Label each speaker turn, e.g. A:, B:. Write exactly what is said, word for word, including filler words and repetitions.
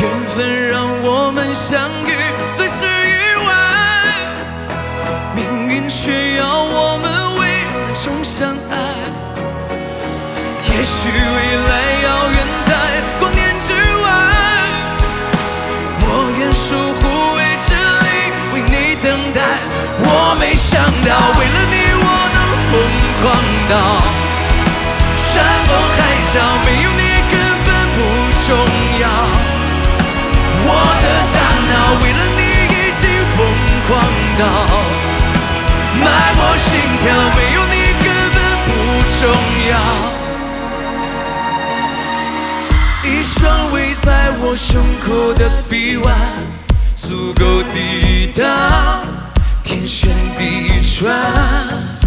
A: 缘分让我们相遇，来世以外，命运却要我们为难中相爱。也许未来遥远在光年之外，我愿守护为真理，为你等待。我没想到，为了你我能疯狂到山崩海啸，没有你根本不重要。我的大脑为了你已经疯狂到脉搏心跳，没有你根本不重要。一双围在我胸口的臂弯，足够抵挡天旋地转。